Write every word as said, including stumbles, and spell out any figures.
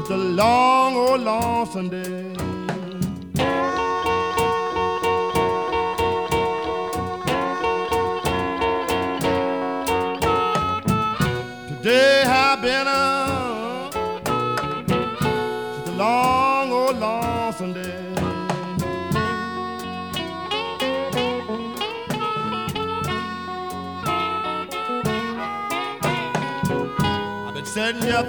a long, old lonesome day. Today have been a, just a long, old lonesome day. I've been sitting here